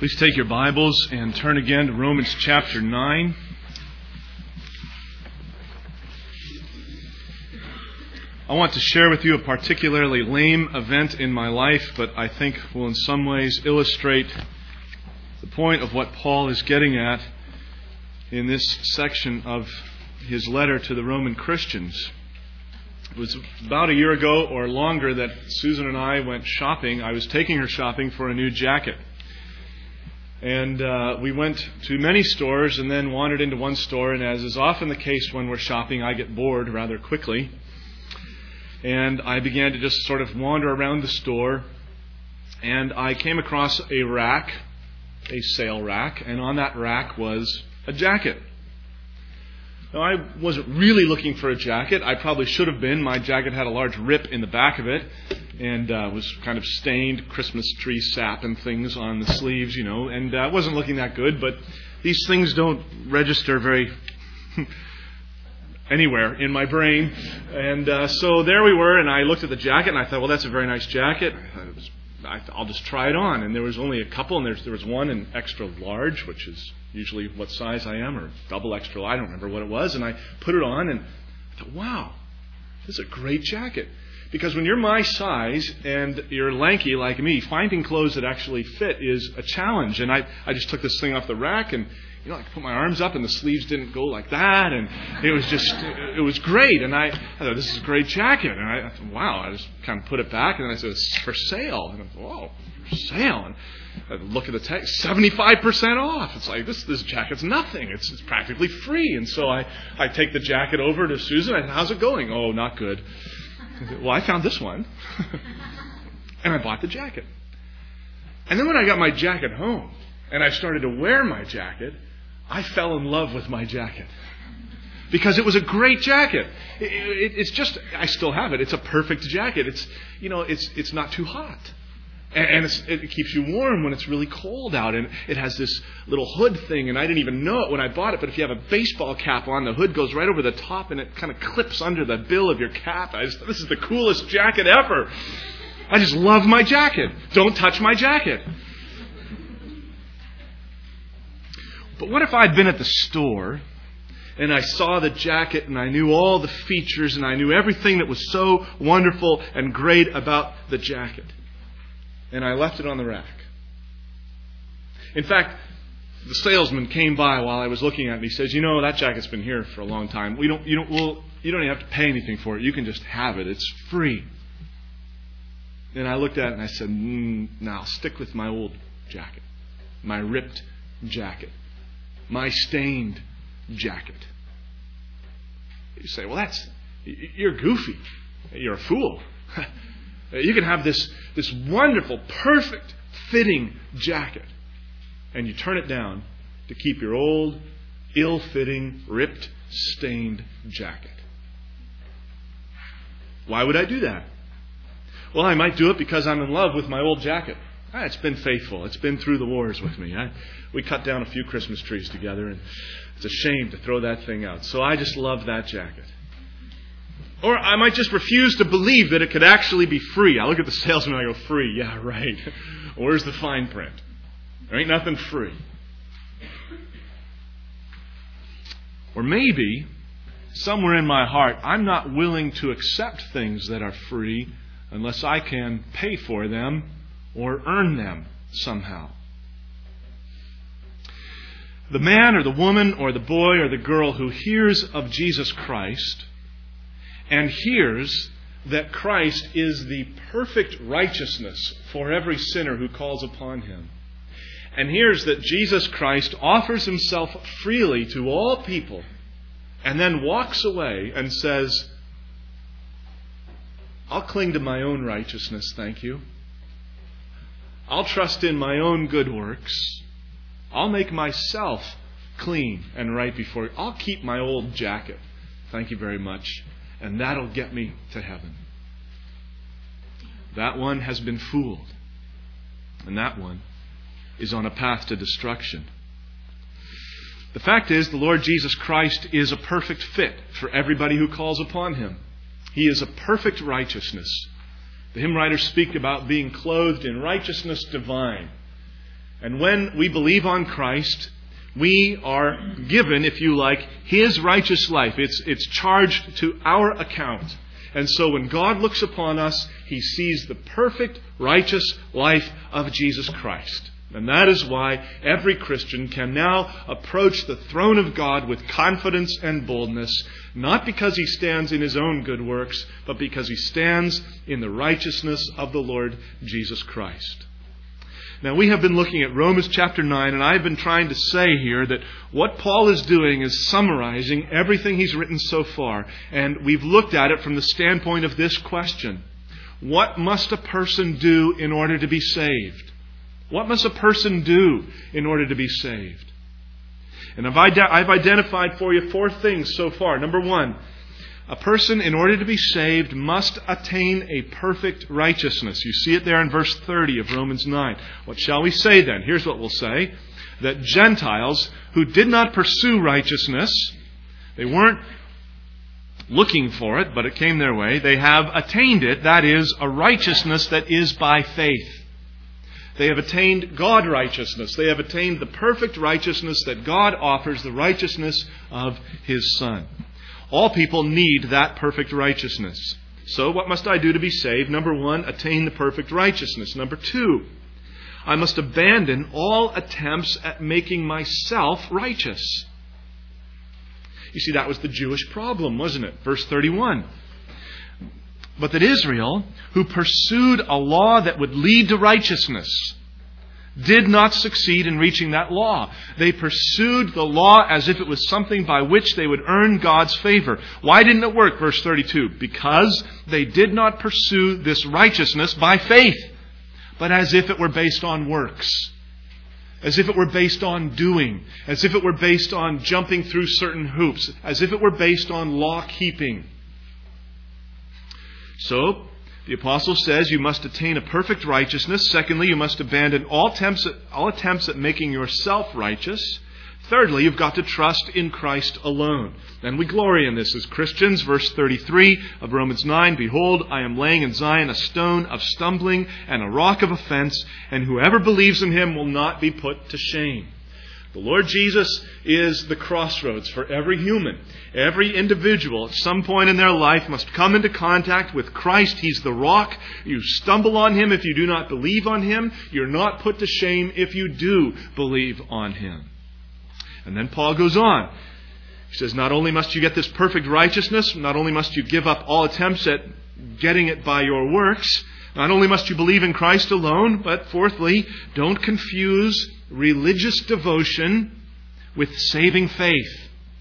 Please take your Bibles and turn again to Romans chapter 9. I want to share with you a particularly lame event in my life, but I think will in some ways illustrate the point of what Paul is getting at in this section of his letter to the Roman Christians. It was about a year ago or longer that Susan and I went shopping. I was taking her shopping for a new jacket. And we went to many stores and then wandered into one store. And as is often the case when we're shopping, I get bored rather quickly. And I began to just sort of wander around the store. And I came across a rack, a sale rack. And on that rack was a jacket. Now, I wasn't really looking for a jacket. I probably should have been. My jacket had a large rip in the back of it and was kind of stained, Christmas tree sap and things on the sleeves, and I wasn't looking that good. But these things don't register very anywhere in my brain. And so there we were, and I looked at the jacket, and I thought, well, that's a very nice jacket. I'll just try it on. And there was only a couple, and there was one in extra large, which is usually what size I am, or double extra, I don't remember what it was. And I put it on, and I thought, wow, this is a great jacket. Because when you're my size and you're lanky like me, finding clothes that actually fit is a challenge. And I just took this thing off the rack, and I could put my arms up, and the sleeves didn't go like that, and it was great. And I thought, this is a great jacket. And I thought, wow, I just kind of put it back, and I said, it's for sale. And I thought, whoa, for sale. And I look at the text, 75% off. It's like, this jacket's nothing. It's practically free. And so I take the jacket over to Susan. I said, how's it going? Oh, not good. I said, well, I found this one. And I bought the jacket. And then when I got my jacket home, and I started to wear my jacket, I fell in love with my jacket. Because it was a great jacket. It's just, I still have it. It's a perfect jacket. It's not too hot. And it keeps you warm when it's really cold out. And it has this little hood thing, and I didn't even know it when I bought it. But if you have a baseball cap on, the hood goes right over the top, and it kind of clips under the bill of your cap. This is the coolest jacket ever. I just love my jacket. Don't touch my jacket. But what if I'd been at the store and I saw the jacket and I knew all the features and I knew everything that was so wonderful and great about the jacket, and I left it on the rack? In fact, the salesman came by while I was looking at it, and he says, that jacket's been here for a long time. You don't even have to pay anything for it. You can just have it. It's free. And I looked at it and I said, no, I'll stick with my old jacket, my ripped jacket, my stained jacket. You say, well, you're goofy. You're a fool. You can have this wonderful, perfect fitting jacket, and you turn it down to keep your old, ill-fitting, ripped, stained jacket. Why would I do that? Well, I might do it because I'm in love with my old jacket. It's been faithful. It's been through the wars with me. We cut down a few Christmas trees together, and it's a shame to throw that thing out. So I just love that jacket. Or I might just refuse to believe that it could actually be free. I look at the salesman and I go, free? Yeah, right. Where's the fine print? There ain't nothing free. Or maybe, somewhere in my heart, I'm not willing to accept things that are free unless I can pay for them or earn them somehow. The man or the woman or the boy or the girl who hears of Jesus Christ and hears that Christ is the perfect righteousness for every sinner who calls upon Him, and hears that Jesus Christ offers Himself freely to all people, and then walks away and says, I'll cling to my own righteousness, thank you. I'll trust in my own good works. I'll make myself clean and right before you. I'll keep my old jacket, thank you very much, and that'll get me to heaven. That one has been fooled, and that one is on a path to destruction. The fact is, the Lord Jesus Christ is a perfect fit for everybody who calls upon Him. He is a perfect righteousness. The hymn writers speak about being clothed in righteousness divine. And when we believe on Christ, we are given, if you like, His righteous life. It's charged to our account. And so when God looks upon us, He sees the perfect, righteous life of Jesus Christ. And that is why every Christian can now approach the throne of God with confidence and boldness, not because he stands in his own good works, but because he stands in the righteousness of the Lord Jesus Christ. Now, we have been looking at Romans chapter 9, and I've been trying to say here that what Paul is doing is summarizing everything he's written so far. And we've looked at it from the standpoint of this question: what must a person do in order to be saved? What must a person do in order to be saved? And I've identified for you 4 things so far. Number 1, a person, in order to be saved, must attain a perfect righteousness. You see it there in verse 30 of Romans 9. What shall we say then? Here's what we'll say: that Gentiles who did not pursue righteousness, they weren't looking for it, but it came their way, they have attained it. That is, a righteousness that is by faith. They have attained God righteousness. They have attained the perfect righteousness that God offers, the righteousness of His Son. All people need that perfect righteousness. So what must I do to be saved? Number 1, attain the perfect righteousness. Number 2, I must abandon all attempts at making myself righteous. You see, that was the Jewish problem, wasn't it? Verse 31. But that Israel, who pursued a law that would lead to righteousness, did not succeed in reaching that law. They pursued the law as if it was something by which they would earn God's favor. Why didn't it work? Verse 32. Because they did not pursue this righteousness by faith, but as if it were based on works. As if it were based on doing. As if it were based on jumping through certain hoops. As if it were based on law keeping. So, the apostle says you must attain a perfect righteousness. Secondly, you must abandon all attempts at making yourself righteous. Thirdly, you've got to trust in Christ alone. And we glory in this as Christians. Verse 33 of Romans 9, Behold, I am laying in Zion a stone of stumbling and a rock of offense, and whoever believes in Him will not be put to shame. The Lord Jesus is the crossroads for every human. Every individual at some point in their life must come into contact with Christ. He's the rock. You stumble on Him if you do not believe on Him. You're not put to shame if you do believe on Him. And then Paul goes on. He says, not only must you get this perfect righteousness, not only must you give up all attempts at getting it by your works, not only must you believe in Christ alone, but fourthly, don't confuse religious devotion with saving faith.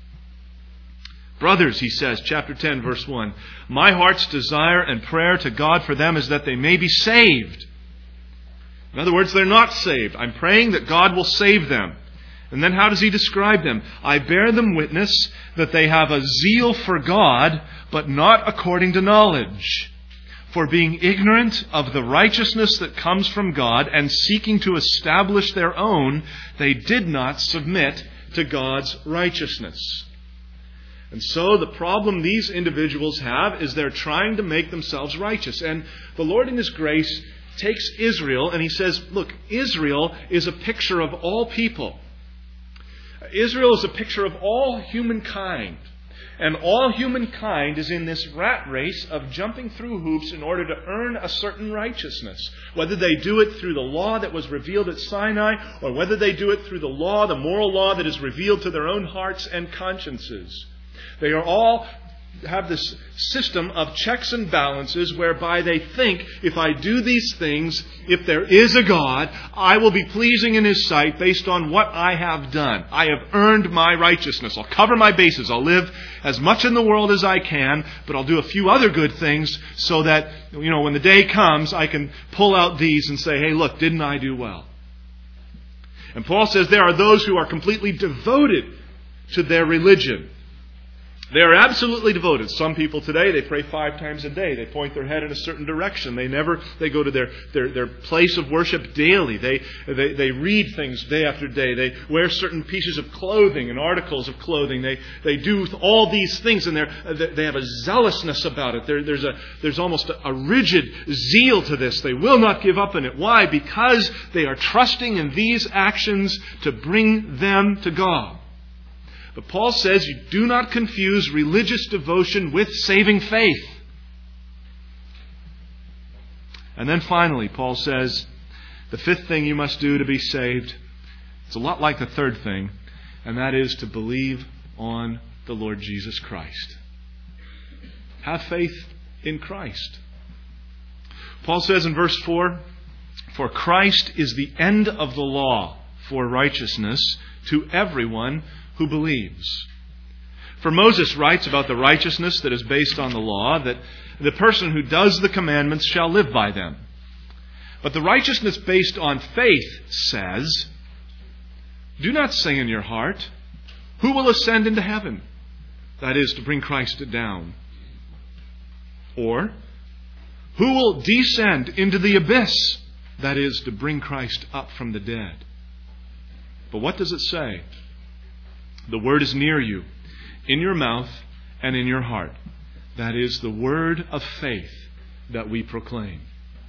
Brothers, he says, chapter 10, verse 1, my heart's desire and prayer to God for them is that they may be saved. In other words, they're not saved. I'm praying that God will save them. And then how does he describe them? I bear them witness that they have a zeal for God, but not according to knowledge. For being ignorant of the righteousness that comes from God and seeking to establish their own, they did not submit to God's righteousness. And so the problem these individuals have is they're trying to make themselves righteous. And the Lord in His grace takes Israel and He says, look, Israel is a picture of all people. Israel is a picture of all humankind. And all humankind is in this rat race of jumping through hoops in order to earn a certain righteousness. Whether they do it through the law that was revealed at Sinai, or whether they do it through the law, the moral law that is revealed to their own hearts and consciences. They are all have this system of checks and balances whereby they think, if I do these things, if there is a God, I will be pleasing in His sight based on what I have done. I have earned my righteousness. I'll cover my bases. I'll live as much in the world as I can, but I'll do a few other good things so that, when the day comes, I can pull out these and say, hey, look, didn't I do well? And Paul says there are those who are completely devoted to their religion. They are absolutely devoted. Some people today, they pray 5 times a day. They point their head in a certain direction. They go to their place of worship daily. They read things day after day. They wear certain pieces of clothing and articles of clothing. They do all these things, and they have a zealousness about it. There's almost a rigid zeal to this. They will not give up on it. Why? Because they are trusting in these actions to bring them to God. But Paul says you do not confuse religious devotion with saving faith. And then finally, Paul says, the 5th thing you must do to be saved, it's a lot like the 3rd thing, and that is to believe on the Lord Jesus Christ. Have faith in Christ. Paul says in verse 4, "For Christ is the end of the law for righteousness to everyone who believes." For Moses writes about the righteousness that is based on the law, that the person who does the commandments shall live by them. But the righteousness based on faith says, "Do not say in your heart, 'Who will ascend into heaven?'" That is, to bring Christ down. Or, "Who will descend into the abyss?" That is, to bring Christ up from the dead. But what does it say? The word is near you, in your mouth and in your heart. That is the word of faith that we proclaim.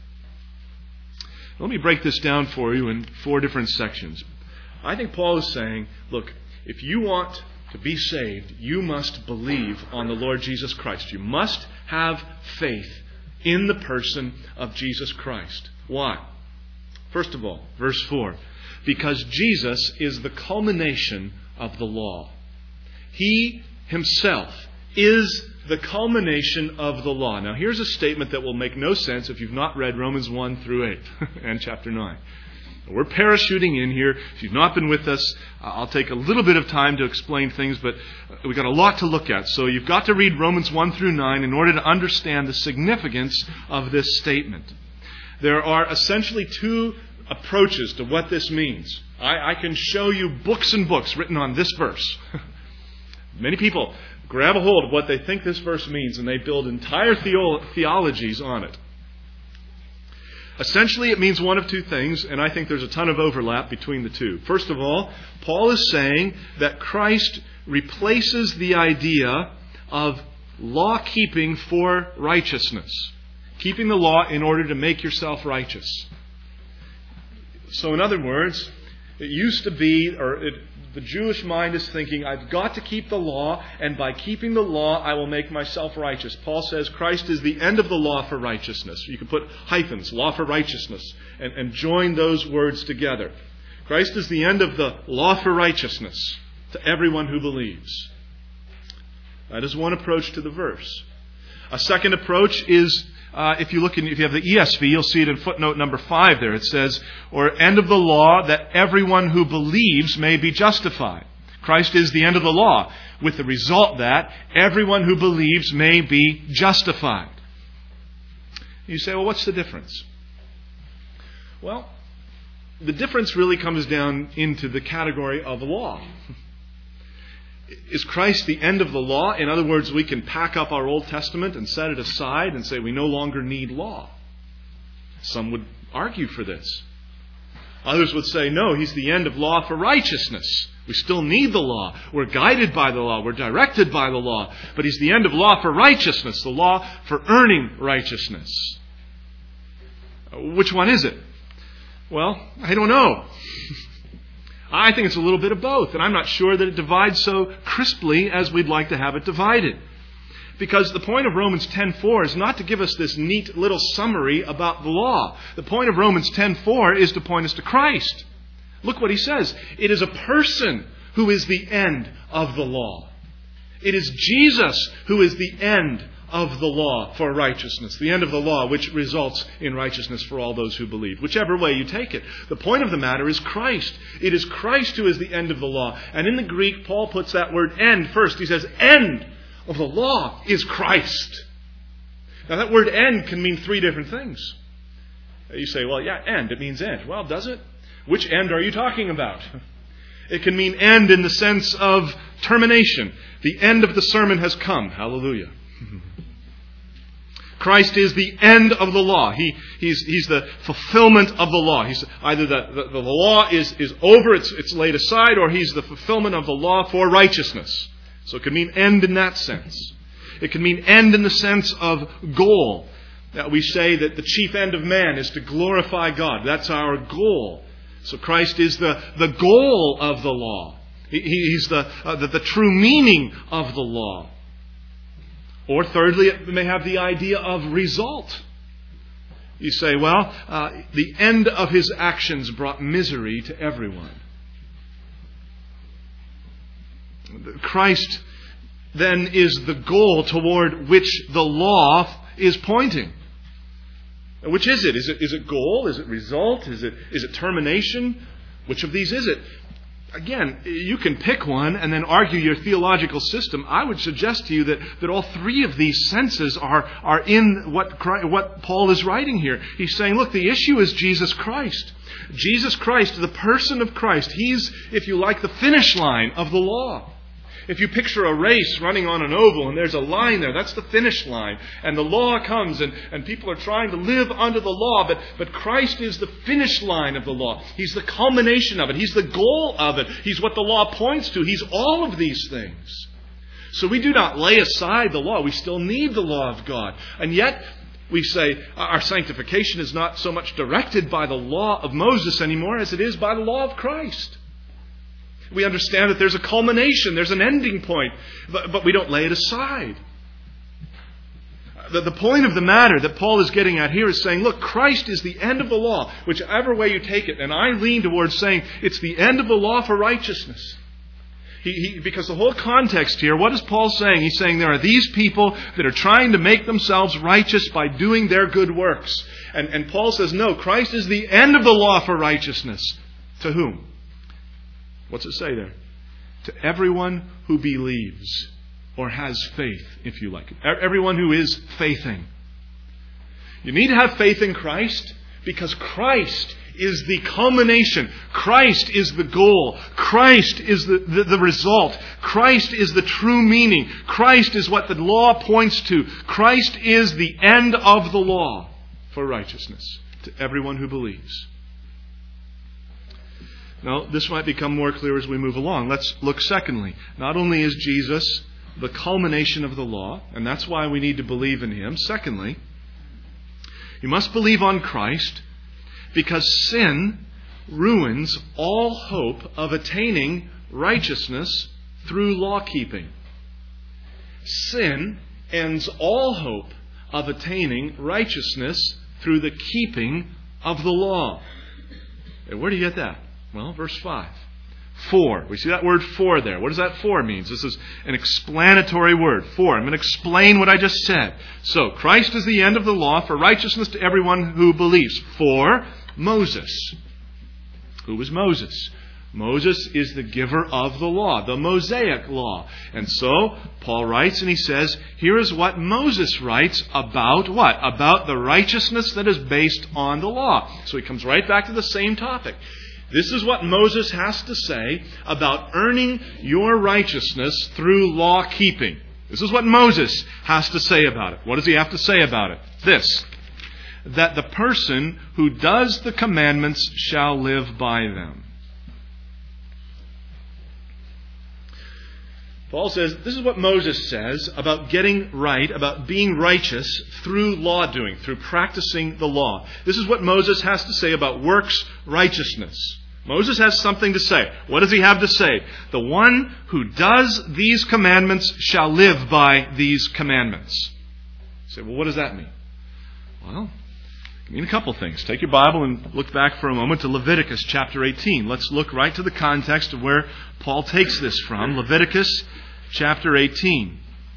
Let me break this down for you in 4 different sections. I think Paul is saying, look, if you want to be saved, you must believe on the Lord Jesus Christ. You must have faith in the person of Jesus Christ. Why? First of all, verse 4, because Jesus is the culmination of the law. He himself is the culmination of the law. Now, here's a statement that will make no sense if you've not read Romans 1 through 8 and chapter 9. We're parachuting in here. If you've not been with us, I'll take a little bit of time to explain things, but we've got a lot to look at. So you've got to read Romans 1 through 9 in order to understand the significance of this statement. There are essentially 2 approaches to what this means. I can show you books and books written on this verse. Many people grab a hold of what they think this verse means and they build entire theologies on it. Essentially, it means one of 2 things, and I think there's a ton of overlap between the 2. First of all, Paul is saying that Christ replaces the idea of law-keeping for righteousness. Keeping the law in order to make yourself righteous. So in other words, it used to be, the Jewish mind is thinking, I've got to keep the law, and by keeping the law, I will make myself righteous. Paul says Christ is the end of the law for righteousness. You can put hyphens, law for righteousness, and join those words together. Christ is the end of the law for righteousness to everyone who believes. That is one approach to the verse. A second approach is, if you have the ESV, you'll see it in footnote number 5 there. It says, or end of the law that everyone who believes may be justified. Christ is the end of the law, with the result that everyone who believes may be justified. You say, well, what's the difference? Well, the difference really comes down into the category of law. Is Christ the end of the law? In other words, we can pack up our Old Testament and set it aside and say we no longer need law. Some would argue for this. Others would say, no, he's the end of law for righteousness. We still need the law. We're guided by the law. We're directed by the law. But he's the end of law for righteousness, the law for earning righteousness. Which one is it? Well, I don't know. I think it's a little bit of both, and I'm not sure that it divides so crisply as we'd like to have it divided. Because the point of Romans 10:4 is not to give us this neat little summary about the law. The point of Romans 10:4 is to point us to Christ. Look what he says. It is a person who is the end of the law. It is Jesus who is the end of the law for righteousness. The end of the law which results in righteousness for all those who believe. Whichever way you take it. The point of the matter is Christ. It is Christ who is the end of the law. And in the Greek, Paul puts that word end first. He says, end of the law is Christ. Now that word end can mean 3 different things. You say, well, yeah, end. It means end. Well, does it? Which end are you talking about? It can mean end in the sense of termination. The end of the sermon has come. Hallelujah. Christ is the end of the law. He's the fulfillment of the law. He's either the law is over, it's laid aside, or He's the fulfillment of the law for righteousness. So it could mean end in that sense. It can mean end in the sense of goal. That we say that the chief end of man is to glorify God. That's our goal. So Christ is the goal of the law. He's the true meaning of the law. Or thirdly, it may have the idea of result. You say, well, the end of His actions brought misery to everyone. Christ then is the goal toward which the law is pointing. Which is it? Is it goal? Is it result? Is it termination? Which of these is it? Again, you can pick one and then argue your theological system. I would suggest to you that all three of these senses are in what Paul is writing here. He's saying, look, the issue is Jesus Christ. Jesus Christ, the person of Christ. He's, if you like, the finish line of the law. If you picture a race running on an oval and there's a line there, that's the finish line. And the law comes and people are trying to live under the law, but Christ is the finish line of the law. He's the culmination of it. He's the goal of it. He's what the law points to. He's all of these things. So we do not lay aside the law. We still need the law of God. And yet, we say our sanctification is not so much directed by the law of Moses anymore as it is by the law of Christ. We understand that there's a culmination, there's an ending point, but we don't lay it aside. The point of the matter that Paul is getting at here is saying, look, Christ is the end of the law, whichever way you take it. And I lean towards saying it's the end of the law for righteousness. Because the whole context here, what is Paul saying? He's saying there are these people that are trying to make themselves righteous by doing their good works. And Paul says, no, Christ is the end of the law for righteousness. To whom? What's it say there? To everyone who believes or has faith, if you like. Everyone who is faithing. You need to have faith in Christ because Christ is the culmination. Christ is the goal. Christ is the result. Christ is the true meaning. Christ is what the law points to. Christ is the end of the law for righteousness to everyone who believes. Now, this might become more clear as we move along. Let's look secondly. Not only is Jesus the culmination of the law, and that's why we need to believe in Him. Secondly, you must believe on Christ because sin ruins all hope of attaining righteousness through law-keeping. Sin ends all hope of attaining righteousness through the keeping of the law. Where do you get that? Well, verse 5. For. We see that word for there. What does that for mean? This is an explanatory word. For. I'm going to explain what I just said. So, Christ is the end of the law for righteousness to everyone who believes. For Moses. Who was Moses? Moses is the giver of the law, the Mosaic law. And so, Paul writes and he says, here is what Moses writes about what? About the righteousness that is based on the law. So he comes right back to the same topic. This is what Moses has to say about earning your righteousness through law keeping. This is what Moses has to say about it. What does he have to say about it? This. That the person who does the commandments shall live by them. Paul says, this is what Moses says about getting right, about being righteous through law doing, through practicing the law. This is what Moses has to say about works righteousness. Moses has something to say. What does he have to say? The one who does these commandments shall live by these commandments. You say, well, what does that mean? Well, it can mean a couple things. Take your Bible and look back for a moment to Leviticus chapter 18. Let's look right to the context of where Paul takes this from. Leviticus chapter 18.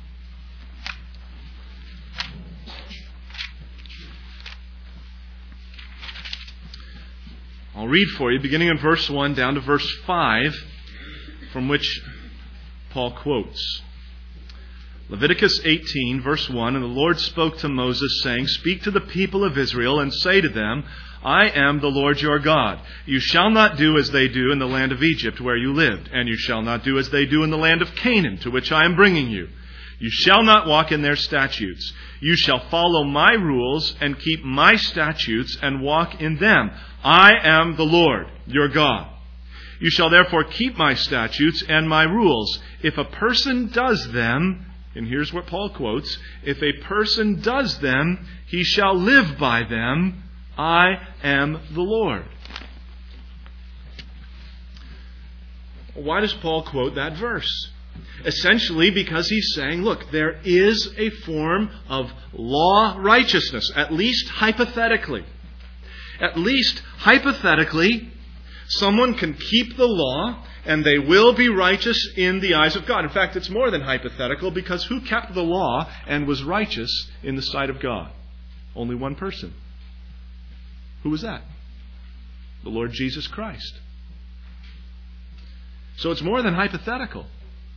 I'll read for you, beginning in verse 1 down to verse 5, from which Paul quotes. Leviticus 18, verse 1, And the Lord spoke to Moses, saying, Speak to the people of Israel, and say to them, I am the Lord your God. You shall not do as they do in the land of Egypt where you lived, and you shall not do as they do in the land of Canaan to which I am bringing you. You shall not walk in their statutes. You shall follow my rules and keep my statutes and walk in them. I am the Lord your God. You shall therefore keep my statutes and my rules. If a person does them, and here's what Paul quotes, if a person does them, he shall live by them. I am the Lord. Why does Paul quote that verse? Essentially because he's saying, look, there is a form of law righteousness, at least hypothetically. At least hypothetically, someone can keep the law and they will be righteous in the eyes of God. In fact, it's more than hypothetical, because who kept the law and was righteous in the sight of God? Only one person. Who was that? The Lord Jesus Christ. So it's more than hypothetical.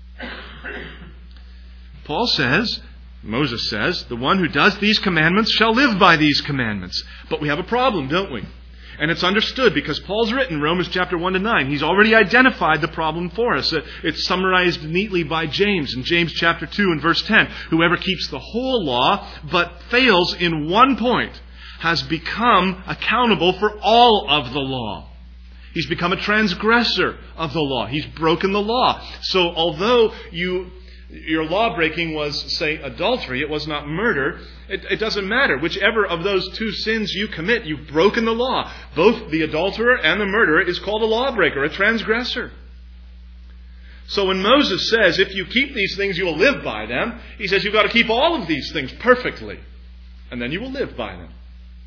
Paul says, Moses says, the one who does these commandments shall live by these commandments. But we have a problem, don't we? And it's understood because Paul's written Romans chapter 1 to 9. He's already identified the problem for us. It's summarized neatly by James in James chapter 2 and verse 10. Whoever keeps the whole law but fails in one point has become accountable for all of the law. He's become a transgressor of the law. He's broken the law. So although your law breaking was, say, adultery, it was not murder, it doesn't matter. Whichever of those two sins you commit, you've broken the law. Both the adulterer and the murderer is called a lawbreaker, a transgressor. So when Moses says, if you keep these things, you will live by them, he says you've got to keep all of these things perfectly, and then you will live by them.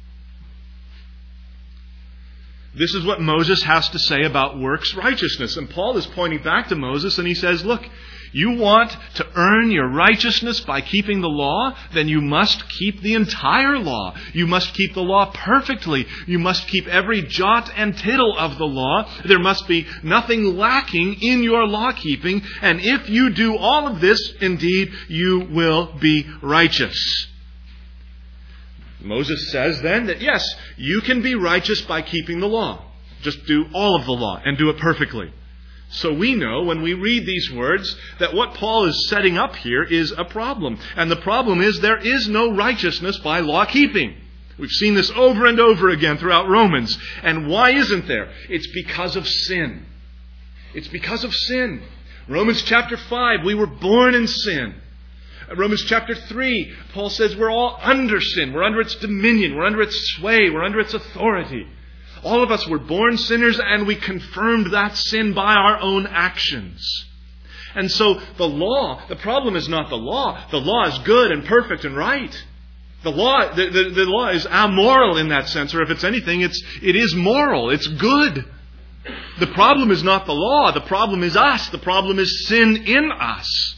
This is what Moses has to say about works righteousness. And Paul is pointing back to Moses and he says, look, you want to earn your righteousness by keeping the law? Then you must keep the entire law. You must keep the law perfectly. You must keep every jot and tittle of the law. There must be nothing lacking in your law keeping. And if you do all of this, indeed, you will be righteous. Moses says then that yes, you can be righteous by keeping the law. Just do all of the law and do it perfectly. So we know when we read these words that what Paul is setting up here is a problem. And the problem is there is no righteousness by law keeping. We've seen this over and over again throughout Romans. And why isn't there? It's because of sin. It's because of sin. Romans chapter 5, we were born in sin. Romans chapter 3, Paul says we're all under sin. We're under its dominion. We're under its sway. We're under its authority. All of us were born sinners, and we confirmed that sin by our own actions. And so the law, the problem is not the law. The law is good and perfect and right. The law is amoral in that sense, or if it's anything, it is moral. It's good. The problem is not the law. The problem is us. The problem is sin in us.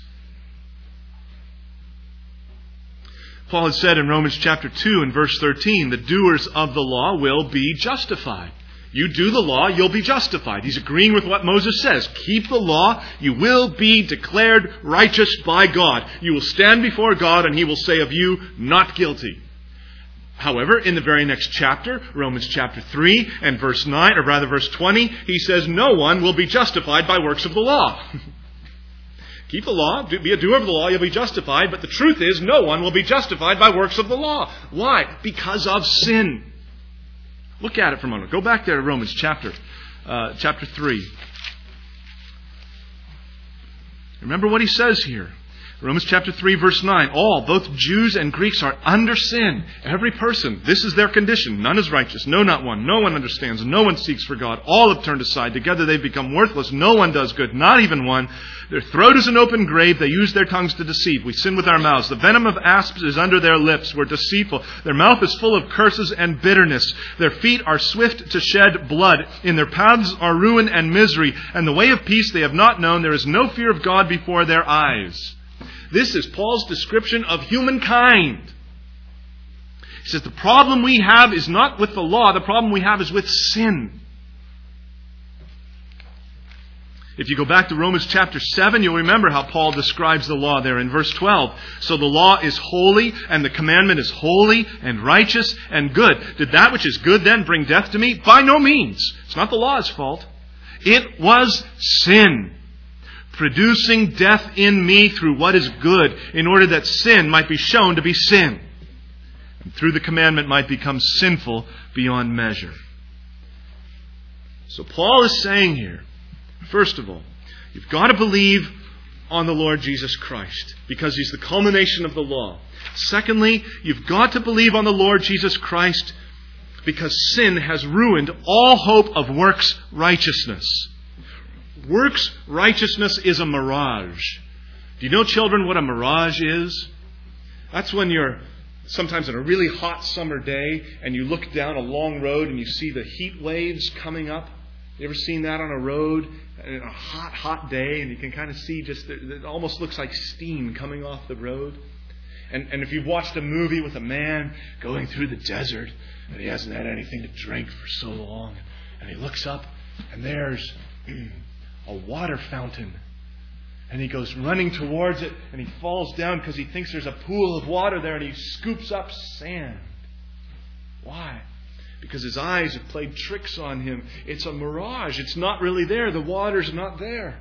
Paul had said in Romans chapter 2 and verse 13, the doers of the law will be justified. You do the law, you'll be justified. He's agreeing with what Moses says. Keep the law, you will be declared righteous by God. You will stand before God and He will say of you, not guilty. However, in the very next chapter, Romans chapter 3 and verse 9, or rather verse 20, he says no one will be justified by works of the law. Keep the law, be a doer of the law, you'll be justified. But the truth is, no one will be justified by works of the law. Why? Because of sin. Look at it for a moment. Go back there to Romans chapter 3. Remember what he says here. Romans chapter 3 verse 9. All, both Jews and Greeks, are under sin. Every person, this is their condition. None is righteous. No, not one. No one understands. No one seeks for God. All have turned aside. Together they've become worthless. No one does good. Not even one. Their throat is an open grave. They use their tongues to deceive. We sin with our mouths. The venom of asps is under their lips. We're deceitful. Their mouth is full of curses and bitterness. Their feet are swift to shed blood. In their paths are ruin and misery. And the way of peace they have not known. There is no fear of God before their eyes. This is Paul's description of humankind. He says the problem we have is not with the law. The problem we have is with sin. If you go back to Romans chapter 7, you'll remember how Paul describes the law there in verse 12. So the law is holy, and the commandment is holy and righteous and good. Did that which is good then bring death to me? By no means. It's not the law's fault. It was sin, producing death in me through what is good, in order that sin might be shown to be sin, and through the commandment might become sinful beyond measure. So Paul is saying here, first of all, you've got to believe on the Lord Jesus Christ, because He's the culmination of the law. Secondly, you've got to believe on the Lord Jesus Christ because sin has ruined all hope of works righteousness. Works righteousness is a mirage. Do you know, children, what a mirage is? That's when you're sometimes on a really hot summer day and you look down a long road and you see the heat waves coming up. You ever seen that on a road in a hot day, and you can kind of see it almost looks like steam coming off the road? And if you've watched a movie with a man going through the desert and he hasn't had anything to drink for so long, and he looks up and there's a water fountain, and he goes running towards it, and he falls down because he thinks there's a pool of water there, and he scoops up sand. Why? Because his eyes have played tricks on him. It's a mirage. It's not really there. The water's not there.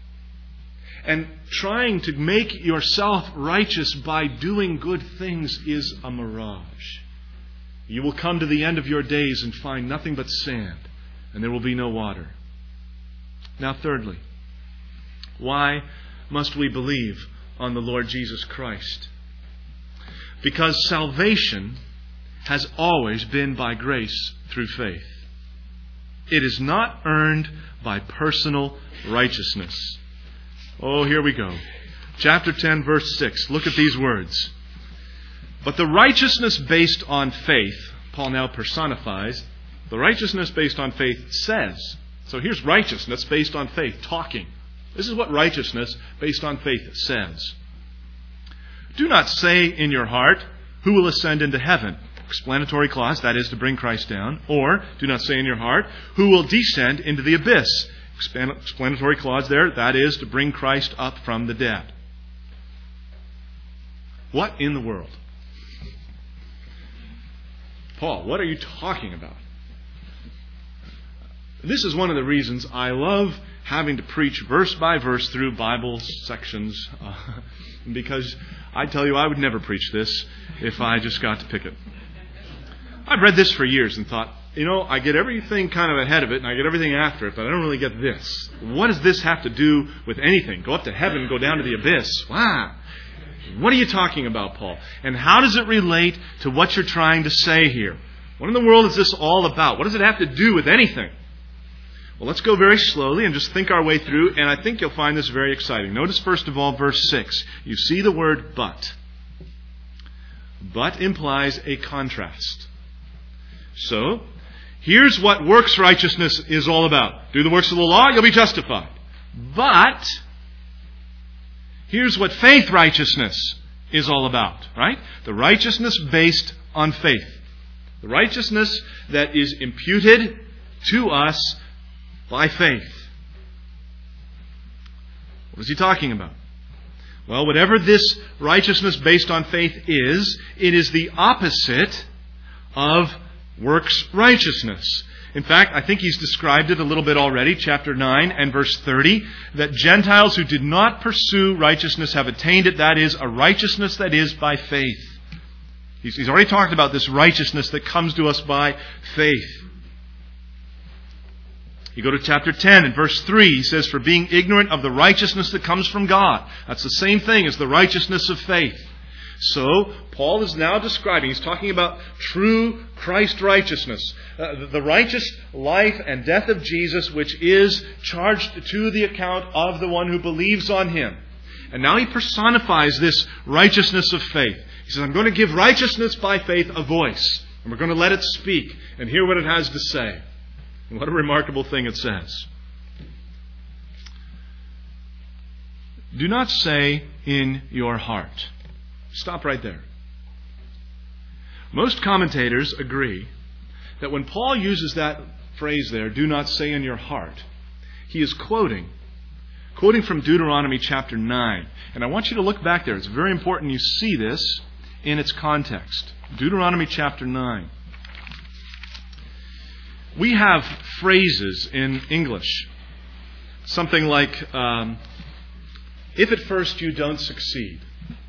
And trying to make yourself righteous by doing good things is a mirage. You will come to the end of your days and find nothing but sand, and there will be no water. Now, thirdly, why must we believe on the Lord Jesus Christ? Because salvation has always been by grace through faith. It is not earned by personal righteousness. Oh, here we go. Chapter 10, verse 6. Look at these words. But the righteousness based on faith, Paul now personifies, the righteousness based on faith says. So here's righteousness based on faith, talking. This is what righteousness based on faith says. Do not say in your heart, who will ascend into heaven? Explanatory clause, that is to bring Christ down. Or, do not say in your heart, who will descend into the abyss? Explanatory clause there, that is to bring Christ up from the dead. What in the world? Paul, what are you talking about? This is one of the reasons I love having to preach verse by verse through Bible sections, because I tell you, I would never preach this if I just got to pick it. I've read this for years and thought, I get everything kind of ahead of it and I get everything after it, but I don't really get this. What does this have to do with anything? Go up to heaven, go down to the abyss. Wow. What are you talking about, Paul? And how does it relate to what you're trying to say here? What in the world is this all about? What does it have to do with anything? Well, let's go very slowly and just think our way through, and I think you'll find this very exciting. Notice, first of all, verse 6. You see the word but. But implies a contrast. So, here's what works righteousness is all about. Do the works of the law, you'll be justified. But, here's what faith righteousness is all about, right? The righteousness based on faith. The righteousness that is imputed to us by faith. What is he talking about? Well, whatever this righteousness based on faith is, it is the opposite of works righteousness. In fact, I think he's described it a little bit already, chapter 9 and verse 30, that Gentiles who did not pursue righteousness have attained it, that is, a righteousness that is by faith. He's already talked about this righteousness that comes to us by faith. You go to chapter 10 and verse 3, he says, for being ignorant of the righteousness that comes from God. That's the same thing as the righteousness of faith. So, Paul is now describing, he's talking about true Christ righteousness, the righteous life and death of Jesus, which is charged to the account of the one who believes on Him. And now he personifies this righteousness of faith. He says, I'm going to give righteousness by faith a voice, and we're going to let it speak and hear what it has to say. And what a remarkable thing it says. Do not say in your heart. Stop right there. Most commentators agree that when Paul uses that phrase there, do not say in your heart, he is quoting quoting from Deuteronomy chapter 9. And I want you to look back there. It's very important you see this in its context. Deuteronomy chapter 9. We have phrases in English. Something like, if at first you don't succeed.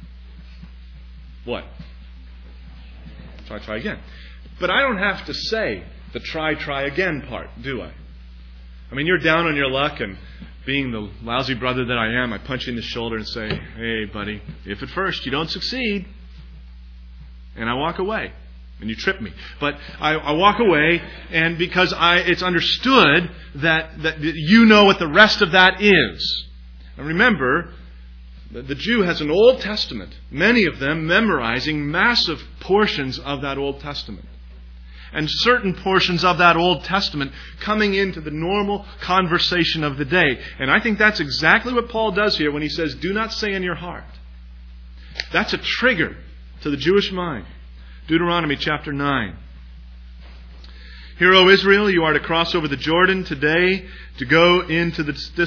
What? Try again. But I don't have to say the try again part, do I? I mean, you're down on your luck, and being the lousy brother that I am, I punch you in the shoulder and say, hey, buddy, if at first you don't succeed, and I walk away, and you trip me. But I walk away, and because it's understood that you know what the rest of that is. And remember, the Jew has an Old Testament, many of them memorizing massive portions of that Old Testament. And certain portions of that Old Testament coming into the normal conversation of the day. And I think that's exactly what Paul does here when he says, do not say in your heart. That's a trigger to the Jewish mind. Deuteronomy chapter 9. Hear, O Israel, you are to cross over the Jordan today to go into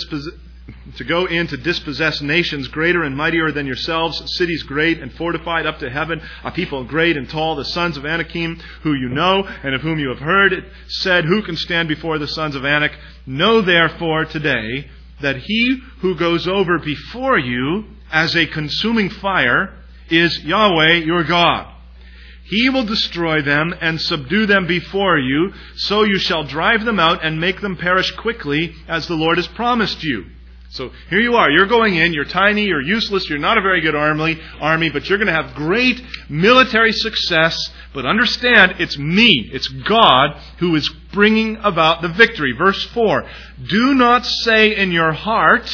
dispossess nations greater and mightier than yourselves, cities great and fortified up to heaven, a people great and tall, the sons of Anakim, who you know and of whom you have heard it said, who can stand before the sons of Anak? Know therefore today that he who goes over before you as a consuming fire is Yahweh your God. He will destroy them and subdue them before you, so you shall drive them out and make them perish quickly, as the Lord has promised you. So here you are. You're going in. You're tiny. You're useless. You're not a very good army, but you're going to have great military success. But understand, it's me. It's God who is bringing about the victory. Verse 4. Do not say in your heart,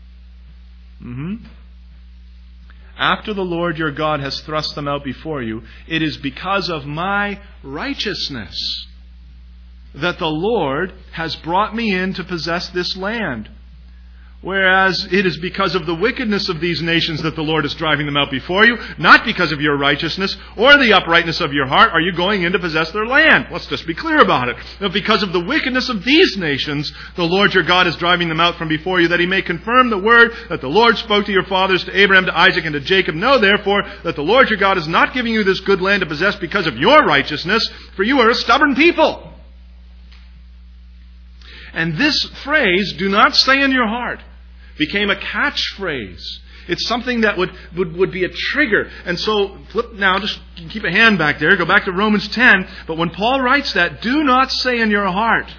after the Lord your God has thrust them out before you, it is because of my righteousness that the Lord has brought me in to possess this land. Whereas it is because of the wickedness of these nations that the Lord is driving them out before you, not because of your righteousness or the uprightness of your heart are you going in to possess their land. Let's just be clear about it. But because of the wickedness of these nations, the Lord your God is driving them out from before you, that he may confirm the word that the Lord spoke to your fathers, to Abraham, to Isaac, and to Jacob. Know therefore that the Lord your God is not giving you this good land to possess because of your righteousness, for you are a stubborn people. And this phrase, do not say in your heart, became a catchphrase. It's something that would be a trigger. And so, flip now, just keep a hand back there, go back to Romans 10. But when Paul writes that, do not say in your heart,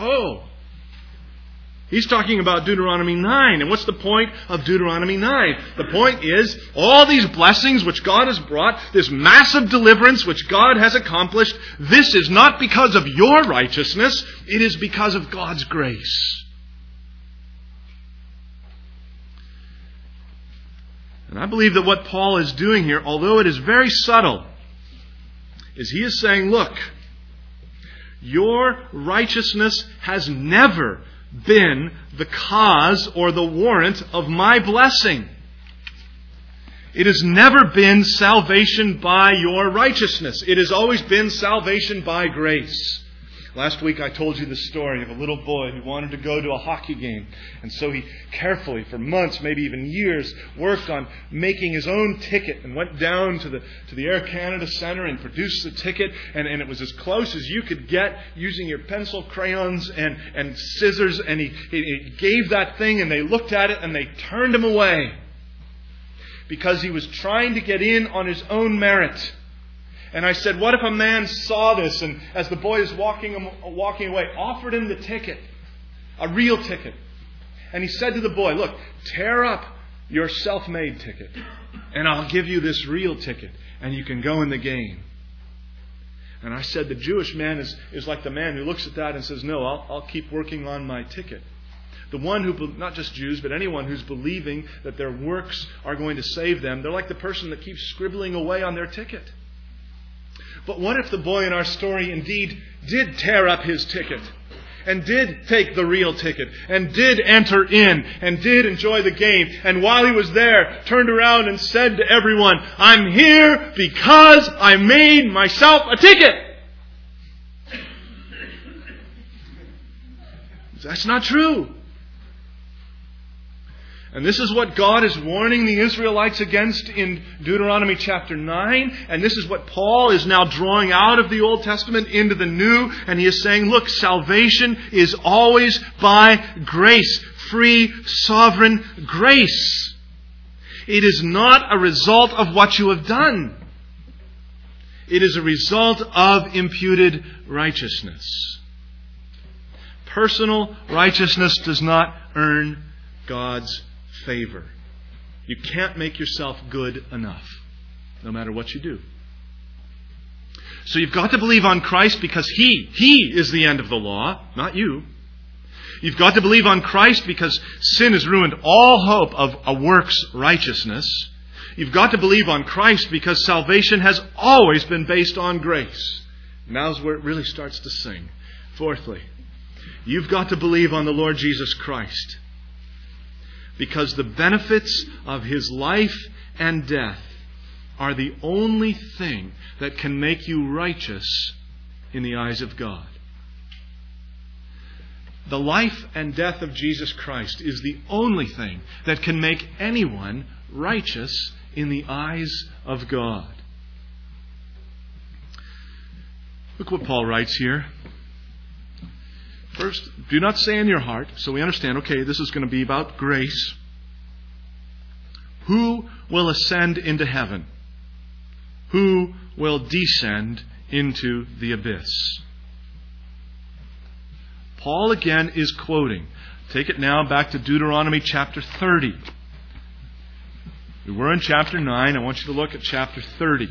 he's talking about Deuteronomy 9. And what's the point of Deuteronomy 9? The point is, all these blessings which God has brought, this massive deliverance which God has accomplished, this is not because of your righteousness, it is because of God's grace. And I believe that what Paul is doing here, although it is very subtle, is he is saying, look, your righteousness has never been the cause or the warrant of my blessing. It has never been salvation by your righteousness. It has always been salvation by grace. Last week I told you the story of a little boy who wanted to go to a hockey game. And so he carefully, for months, maybe even years, worked on making his own ticket and went down to the Air Canada Centre and produced the ticket. And it was as close as you could get using your pencil, crayons, and scissors. And he gave that thing and they looked at it and they turned him away. Because he was trying to get in on his own merit. And I said, what if a man saw this and as the boy is walking away, offered him the ticket, a real ticket. And he said to the boy, look, tear up your self-made ticket and I'll give you this real ticket and you can go in the game. And I said, the Jewish man is like the man who looks at that and says, no, I'll keep working on my ticket. The one who, not just Jews, but anyone who's believing that their works are going to save them, they're like the person that keeps scribbling away on their ticket. But what if the boy in our story indeed did tear up his ticket and did take the real ticket and did enter in and did enjoy the game and while he was there turned around and said to everyone, I'm here because I made myself a ticket. That's not true. And this is what God is warning the Israelites against in Deuteronomy chapter 9. And this is what Paul is now drawing out of the Old Testament into the New. And he is saying, look, salvation is always by grace. Free, sovereign grace. It is not a result of what you have done. It is a result of imputed righteousness. Personal righteousness does not earn God's favor. You can't make yourself good enough, no matter what you do. So you've got to believe on Christ because He is the end of the law, not you. You've got to believe on Christ because sin has ruined all hope of a works righteousness. You've got to believe on Christ because salvation has always been based on grace. Now's where it really starts to sing. Fourthly, you've got to believe on the Lord Jesus Christ because the benefits of His life and death are the only thing that can make you righteous in the eyes of God. The life and death of Jesus Christ is the only thing that can make anyone righteous in the eyes of God. Look what Paul writes here. First, do not say in your heart, so we understand, okay, this is going to be about grace. Who will ascend into heaven? Who will descend into the abyss? Paul again is quoting. Take it now back to Deuteronomy chapter 30. We were in chapter 9. I want you to look at chapter 30.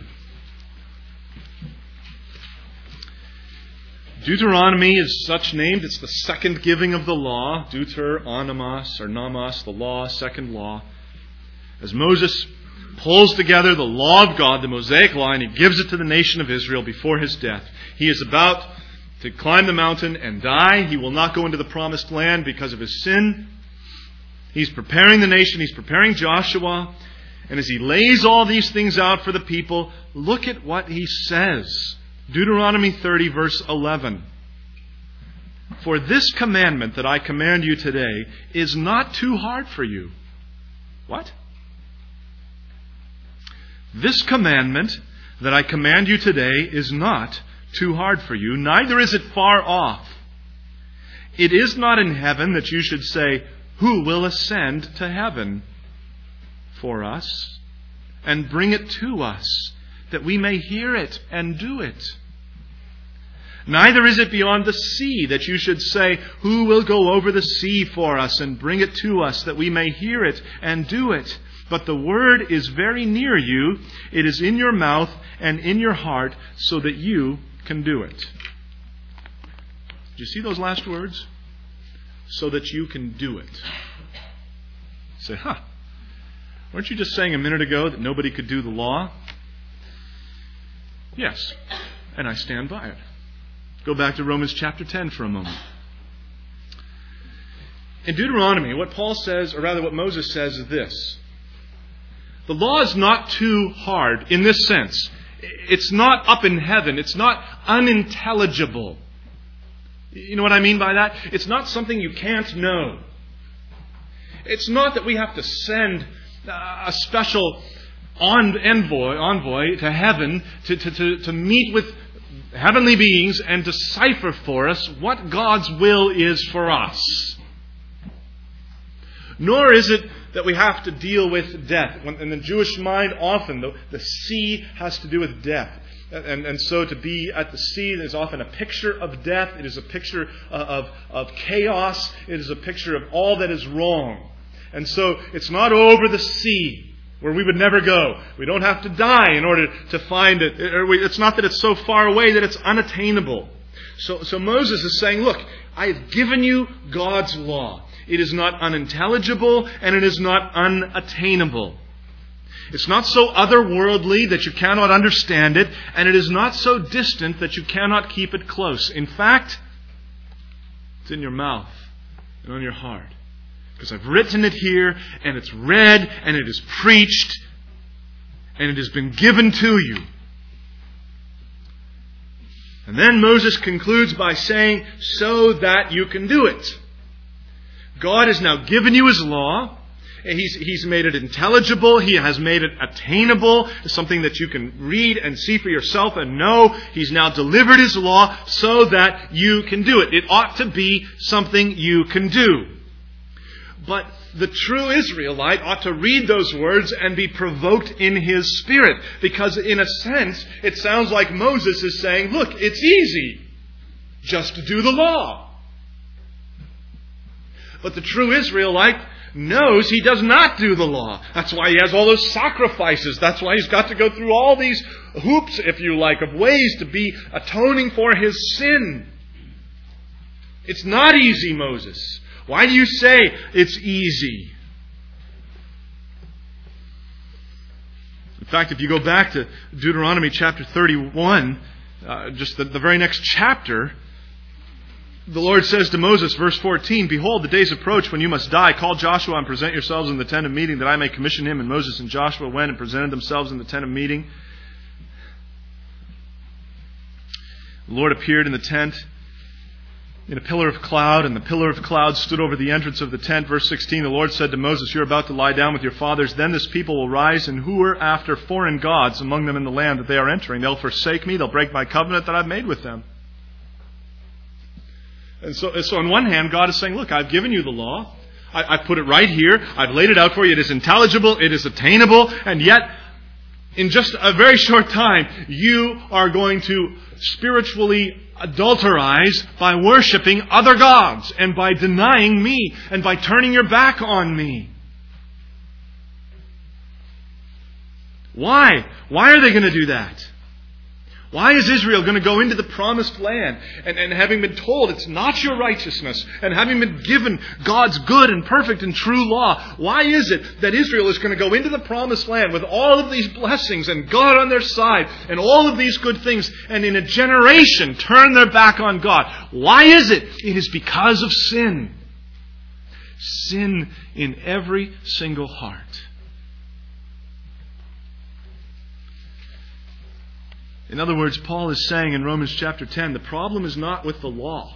Deuteronomy is such named. It's the second giving of the law. Deuter, onamos, or nomos, the law, second law. As Moses pulls together the law of God, the Mosaic law, and he gives it to the nation of Israel before his death. He is about to climb the mountain and die. He will not go into the promised land because of his sin. He's preparing the nation. He's preparing Joshua. And as he lays all these things out for the people, look at what he says. Deuteronomy 30, verse 11. For this commandment that I command you today is not too hard for you. What? This commandment that I command you today is not too hard for you, neither is it far off. It is not in heaven that you should say, who will ascend to heaven for us and bring it to us, that we may hear it and do it. Neither is it beyond the sea that you should say, who will go over the sea for us and bring it to us, that we may hear it and do it. But the word is very near you. It is in your mouth and in your heart, so that you can do it. Did you see those last words? So that you can do it. You say, weren't you just saying a minute ago that nobody could do the law? Yes, and I stand by it. Go back to Romans chapter 10 for a moment. In Deuteronomy, what Paul says, or rather what Moses says, is this. The law is not too hard in this sense. It's not up in heaven. It's not unintelligible. You know what I mean by that? It's not something you can't know. It's not that we have to send a special envoy to heaven to meet with heavenly beings and decipher for us what God's will is for us. Nor is it that we have to deal with death. In the Jewish mind, often the sea has to do with death. And so to be at the sea is often a picture of death. It is a picture of chaos. It is a picture of all that is wrong. And so it's not over the sea where we would never go. We don't have to die in order to find it. It's not that it's so far away that it's unattainable. So Moses is saying, look, I have given you God's law. It is not unintelligible and it is not unattainable. It's not so otherworldly that you cannot understand it, and it is not so distant that you cannot keep it close. In fact, it's in your mouth and on your heart. Because I've written it here, and it's read, and it is preached, and it has been given to you. And then Moses concludes by saying, so that you can do it. God has now given you His law. He's made it intelligible. He has made it attainable, something that you can read and see for yourself and know. He's now delivered His law so that you can do it. It ought to be something you can do. But the true Israelite ought to read those words and be provoked in his spirit. Because in a sense, it sounds like Moses is saying, look, it's easy. Just do the law. But the true Israelite knows he does not do the law. That's why he has all those sacrifices. That's why he's got to go through all these hoops, if you like, of ways to be atoning for his sin. It's not easy, Moses. Why do you say it's easy? In fact, if you go back to Deuteronomy chapter 31, just the very next chapter, the Lord says to Moses, verse 14, "Behold, the days approach when you must die. Call Joshua and present yourselves in the tent of meeting, that I may commission him." And Moses and Joshua went and presented themselves in the tent of meeting. The Lord appeared in the tent in a pillar of cloud, and the pillar of cloud stood over the entrance of the tent. Verse 16, the Lord said to Moses, "You're about to lie down with your fathers. Then this people will rise and who are after foreign gods among them in the land that they are entering. They'll forsake me. They'll break my covenant that I've made with them." And so on one hand, God is saying, look, I've given you the law. I've put it right here. I've laid it out for you. It is intelligible. It is attainable. And yet, in just a very short time, you are going to spiritually adulterize by worshiping other gods and by denying me and by turning your back on me. Why? Why are they going to do that? Why is Israel going to go into the promised land and having been told it's not your righteousness and having been given God's good and perfect and true law, why is it that Israel is going to go into the promised land with all of these blessings and God on their side and all of these good things and in a generation turn their back on God? Why is it? It is because of sin. Sin in every single heart. In other words, Paul is saying in Romans chapter 10, the problem is not with the law.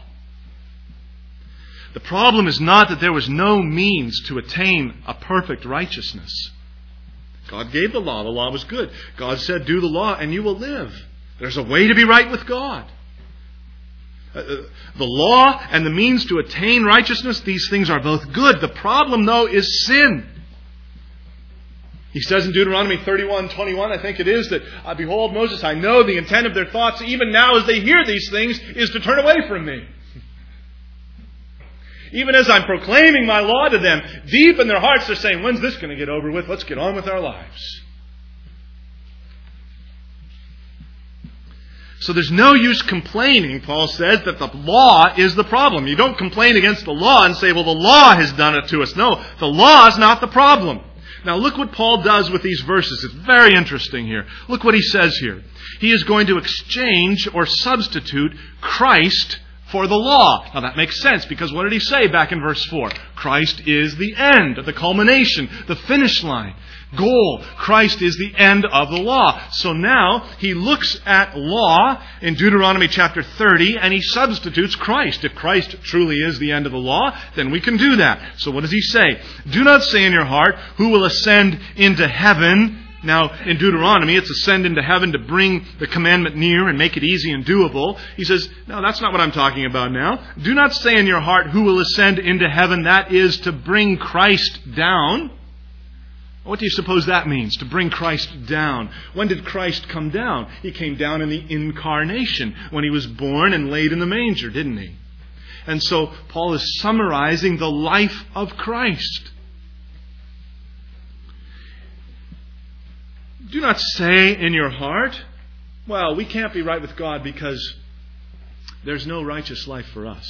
The problem is not that there was no means to attain a perfect righteousness. God gave the law. The law was good. God said, do the law and you will live. There's a way to be right with God. The law and the means to attain righteousness, these things are both good. The problem, though, is sin. He says in Deuteronomy 31:21, I think it is, that, "Behold, Moses, I know the intent of their thoughts, even now as they hear these things, is to turn away from me. Even as I'm proclaiming my law to them, deep in their hearts they're saying, when's this going to get over with? Let's get on with our lives." So there's no use complaining, Paul says, that the law is the problem. You don't complain against the law and say, well, the law has done it to us. No, the law is not the problem. Now look what Paul does with these verses. It's very interesting here. Look what he says here. He is going to exchange or substitute Christ for the law. Now that makes sense, because what did he say back in verse 4? Christ is the end, the culmination, the finish line, goal. Christ is the end of the law. So now he looks at law in Deuteronomy chapter 30 and he substitutes Christ. If Christ truly is the end of the law, then we can do that. So what does he say? "Do not say in your heart, who will ascend into heaven?" Now, in Deuteronomy, it's ascend into heaven to bring the commandment near and make it easy and doable. He says, no, that's not what I'm talking about now. "Do not say in your heart, who will ascend into heaven?" That is to bring Christ down. What do you suppose that means, to bring Christ down? When did Christ come down? He came down in the incarnation, when he was born and laid in the manger, didn't he? And so Paul is summarizing the life of Christ. Do not say in your heart, well, we can't be right with God because there's no righteous life for us.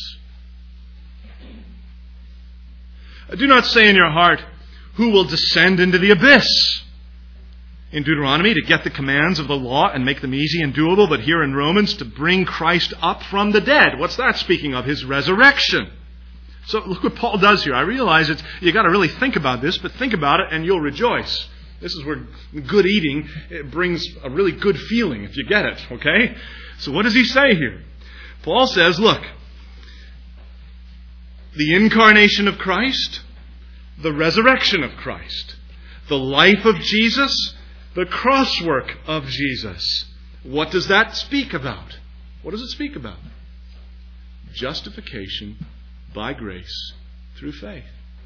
Do not say in your heart, who will descend into the abyss? In Deuteronomy, to get the commands of the law and make them easy and doable, but here in Romans, to bring Christ up from the dead. What's that speaking of? His resurrection. So look what Paul does here. I realize you got to really think about this, but think about it and you'll rejoice. This is where good eating, it brings a really good feeling if you get it, okay? So what does he say here? Paul says, look, the incarnation of Christ, the resurrection of Christ, the life of Jesus, the cross work of Jesus. What does that speak about? What does it speak about? Justification by grace through faith.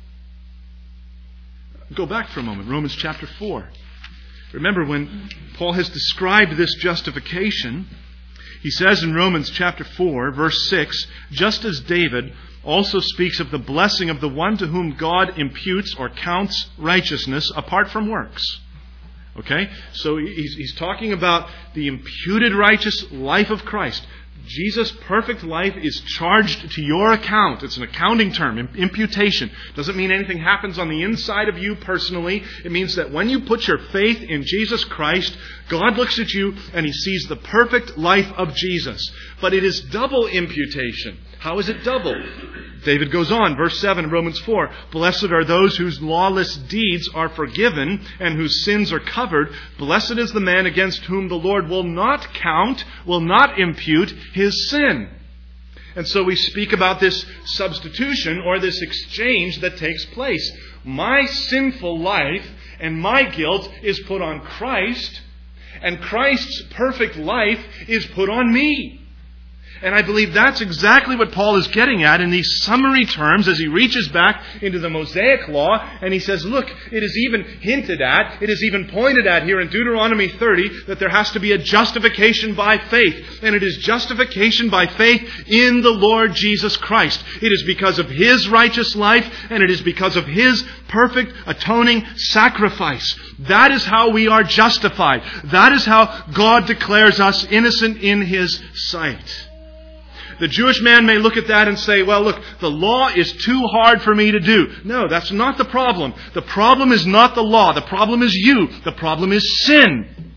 Go back for a moment. Romans chapter 4. Remember when Paul has described this justification, he says in Romans chapter 4, verse 6, just as David also speaks of the blessing of the one to whom God imputes or counts righteousness apart from works. Okay? So he's talking about the imputed righteous life of Christ. Jesus' perfect life is charged to your account. It's an accounting term, imputation. Doesn't mean anything happens on the inside of you personally. It means that when you put your faith in Jesus Christ, God looks at you and He sees the perfect life of Jesus. But it is double imputation. How is it double? David goes on, verse 7, Romans 4, blessed are those whose lawless deeds are forgiven and whose sins are covered. Blessed is the man against whom the Lord will not count, will not impute his sin. And so we speak about this substitution or this exchange that takes place. My sinful life and my guilt is put on Christ, and Christ's perfect life is put on me. And I believe that's exactly what Paul is getting at in these summary terms as he reaches back into the Mosaic Law and he says, look, it is even hinted at, it is even pointed at here in Deuteronomy 30 that there has to be a justification by faith. And it is justification by faith in the Lord Jesus Christ. It is because of His righteous life and it is because of His perfect atoning sacrifice. That is how we are justified. That is how God declares us innocent in His sight. The Jewish man may look at that and say, well, look, the law is too hard for me to do. No, that's not the problem. The problem is not the law. The problem is you. The problem is sin.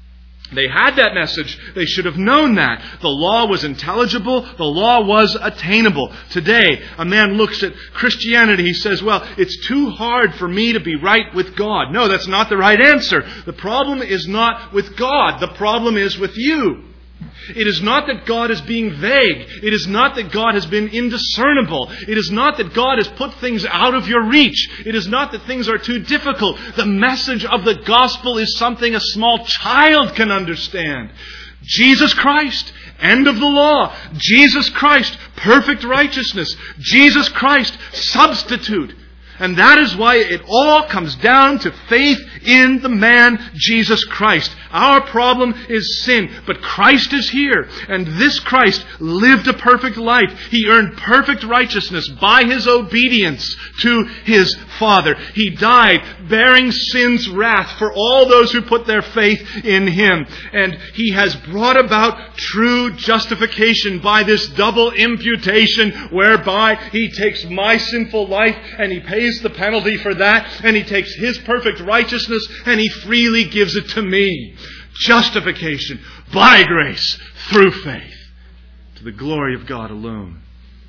They had that message. They should have known that. The law was intelligible. The law was attainable. Today, a man looks at Christianity. He says, well, it's too hard for me to be right with God. No, that's not the right answer. The problem is not with God. The problem is with you. It is not that God is being vague. It is not that God has been indiscernible. It is not that God has put things out of your reach. It is not that things are too difficult. The message of the gospel is something a small child can understand. Jesus Christ, end of the law. Jesus Christ, perfect righteousness. Jesus Christ, substitute. And that is why it all comes down to faith in the man Jesus Christ. Our problem is sin, but Christ is here. And this Christ lived a perfect life. He earned perfect righteousness by His obedience to His Father. He died bearing sin's wrath for all those who put their faith in Him. And He has brought about true justification by this double imputation whereby He takes my sinful life and He pays the penalty for that, and He takes His perfect righteousness and He freely gives it to me. Justification by grace through faith to the glory of God alone.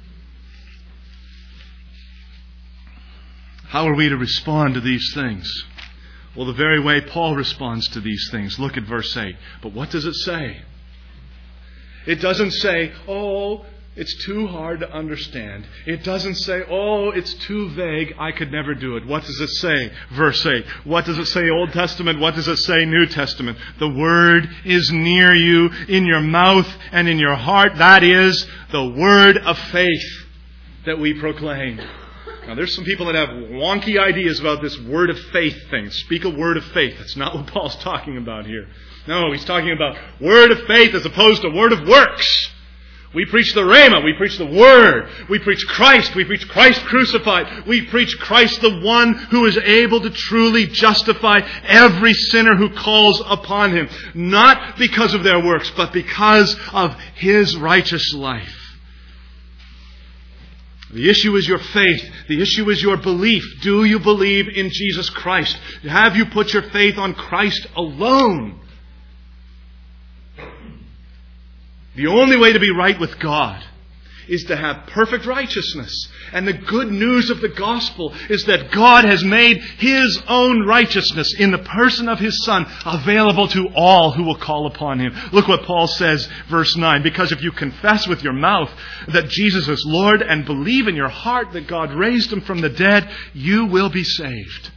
How are we to respond to these things? Well, the very way Paul responds to these things. Look at verse 8. But what does it say? It doesn't say, oh, it's too hard to understand. It doesn't say, oh, it's too vague, I could never do it. What does it say? Verse 8. What does it say Old Testament? What does it say New Testament? The Word is near you, in your mouth and in your heart. That is the word of faith that we proclaim. Now, there's some people that have wonky ideas about this word of faith thing. Speak a word of faith. That's not what Paul's talking about here. No, he's talking about word of faith as opposed to word of works. We preach the Rhema. We preach the Word. We preach Christ. We preach Christ crucified. We preach Christ, the one who is able to truly justify every sinner who calls upon Him. Not because of their works, but because of His righteous life. The issue is your faith. The issue is your belief. Do you believe in Jesus Christ? Have you put your faith on Christ alone? The only way to be right with God is to have perfect righteousness. And the good news of the gospel is that God has made His own righteousness in the person of His Son available to all who will call upon Him. Look what Paul says, verse 9. Because if you confess with your mouth that Jesus is Lord and believe in your heart that God raised Him from the dead, you will be saved.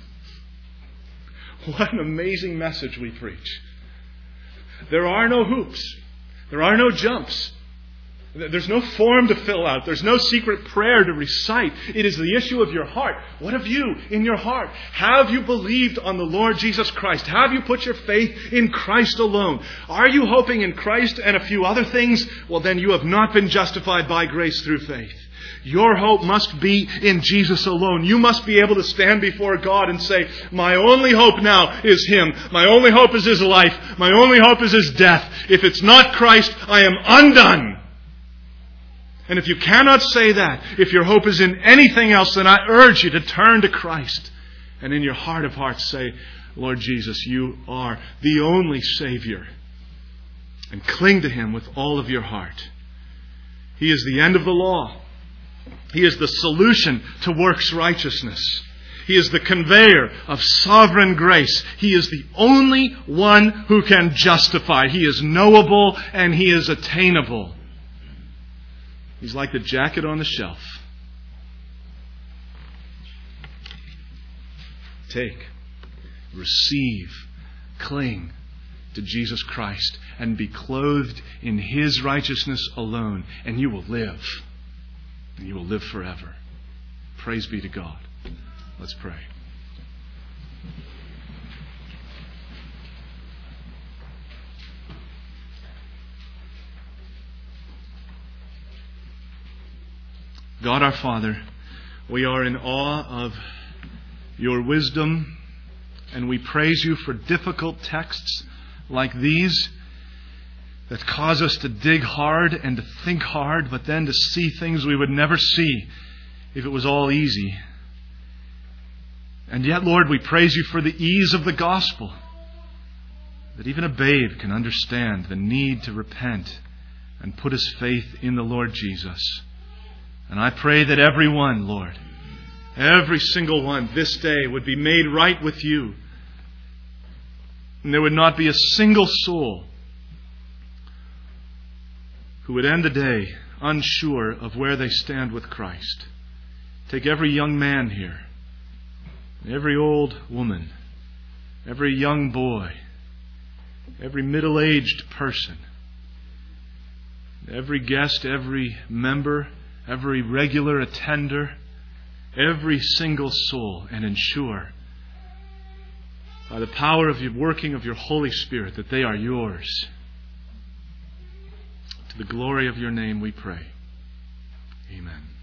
What an amazing message we preach. There are no hoops. There are no jumps. There's no form to fill out. There's no secret prayer to recite. It is the issue of your heart. What have you in your heart? Have you believed on the Lord Jesus Christ? Have you put your faith in Christ alone? Are you hoping in Christ and a few other things? Well, then you have not been justified by grace through faith. Your hope must be in Jesus alone. You must be able to stand before God and say, my only hope now is Him. My only hope is His life. My only hope is His death. If it's not Christ, I am undone. And if you cannot say that, if your hope is in anything else, then I urge you to turn to Christ. And in your heart of hearts say, Lord Jesus, You are the only Savior. And cling to Him with all of your heart. He is the end of the law. He is the solution to works righteousness. He is the conveyor of sovereign grace. He is the only one who can justify. He is knowable and He is attainable. He's like the jacket on the shelf. Take, receive, cling to Jesus Christ and be clothed in His righteousness alone, and you will live. And you will live forever. Praise be to God. Let's pray. God our Father, we are in awe of Your wisdom, and we praise You for difficult texts like these that cause us to dig hard and to think hard, but then to see things we would never see if it was all easy. And yet, Lord, we praise You for the ease of the gospel, that even a babe can understand the need to repent and put his faith in the Lord Jesus. And I pray that everyone, Lord, every single one this day would be made right with You. And there would not be a single soul who would end the day unsure of where they stand with Christ. Take every young man here, every old woman, every young boy, every middle-aged person, every guest, every member, every regular attender, every single soul, and ensure by the power of Your working of Your Holy Spirit that they are Yours. To the glory of Your name we pray. Amen.